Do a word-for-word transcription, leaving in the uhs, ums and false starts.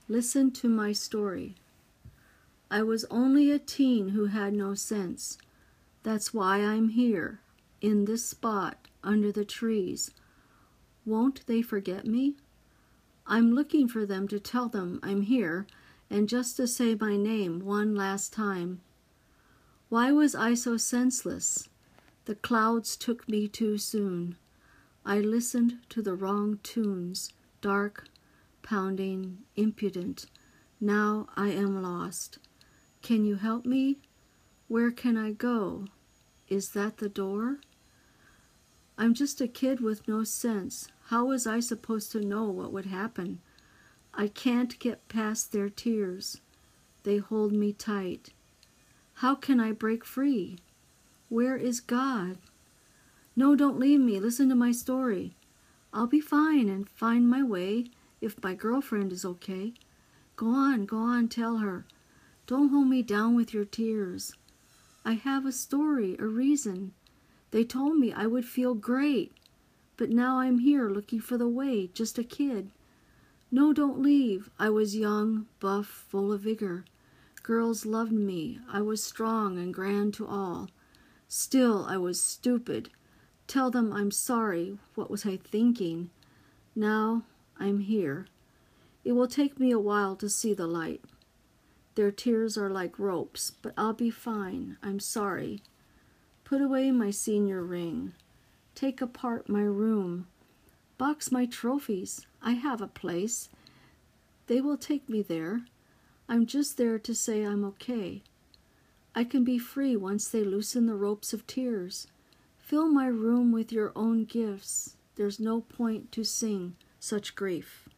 Listen to my story. I was only a teen who had no sense. That's why I'm here, in this spot, under the trees. Won't they forget me? I'm looking for them to tell them I'm here, and just to say my name one last time. Why was I so senseless? The clouds took me too soon. I listened to the wrong tunes, dark, pounding, impudent. Now I am lost. Can you help me? Where can I go? Is that the door? I'm just a kid with no sense. How was I supposed to know what would happen? I can't get past their tears. They hold me tight. How can I break free? Where is God? No, don't leave me. Listen to my story. I'll be fine and find my way if my girlfriend is okay. Go on, go on, tell her. Don't hold me down with your tears. I have a story, a reason. They told me I would feel great, but now I'm here looking for the way, just a kid. No, don't leave. I was young, buff, full of vigor. Girls loved me. I was strong and grand to all. Still, I was stupid. Tell them I'm sorry. What was I thinking? Now I'm here. It will take me a while to see the light. Their tears are like ropes, but I'll be fine. I'm sorry. Put away my senior ring. Take apart my room. Box my trophies. I have a place. They will take me there. I'm just there to say I'm okay. I can be free once they loosen the ropes of tears. Fill my room with your own gifts. There's no point to sing such grief.